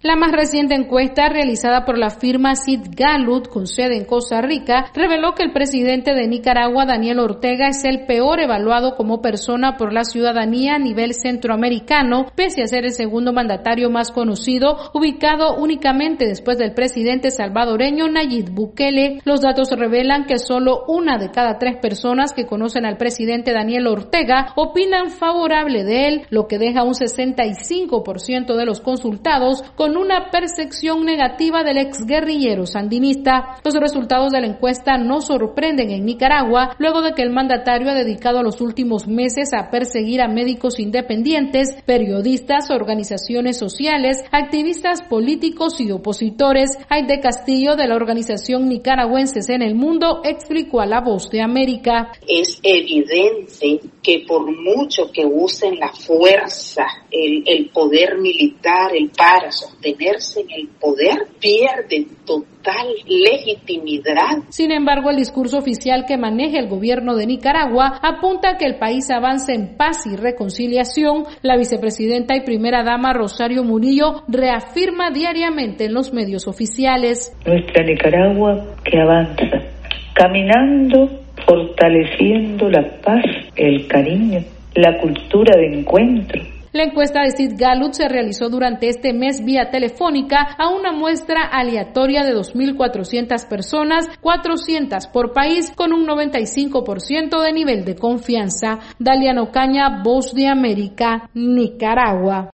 La más reciente encuesta realizada por la firma Sid Gallup, con sede en Costa Rica, reveló que el presidente de Nicaragua, Daniel Ortega, es el peor evaluado como persona por la ciudadanía a nivel centroamericano, pese a ser el segundo mandatario más conocido, ubicado únicamente después del presidente salvadoreño Nayib Bukele. Los datos revelan que solo 1 de cada 3 personas que conocen al presidente Daniel Ortega opinan favorable de él, lo que deja un 65% de los consultados con una percepción negativa del exguerrillero sandinista. Los resultados de la encuesta no sorprenden en Nicaragua, luego de que el mandatario ha dedicado los últimos meses a perseguir a médicos independientes, periodistas, organizaciones sociales, activistas políticos y opositores. Aide Castillo, de la organización Nicaragüenses en el Mundo, explicó a La Voz de América. Es evidente que por mucho que usen la fuerza, el poder militar, para sostenerse en el poder, pierden total legitimidad. Sin embargo, el discurso oficial que maneja el gobierno de Nicaragua apunta a que el país avance en paz y reconciliación. La vicepresidenta y primera dama Rosario Murillo reafirma diariamente en los medios oficiales: nuestra Nicaragua que avanza, caminando, fortaleciendo la paz, el cariño, la cultura de encuentro. La encuesta de Sid Gallup se realizó durante este mes vía telefónica a una muestra aleatoria de 2.400 personas, 400 por país, con un 95% de nivel de confianza. Dalia Ocaña, Voz de América, Nicaragua.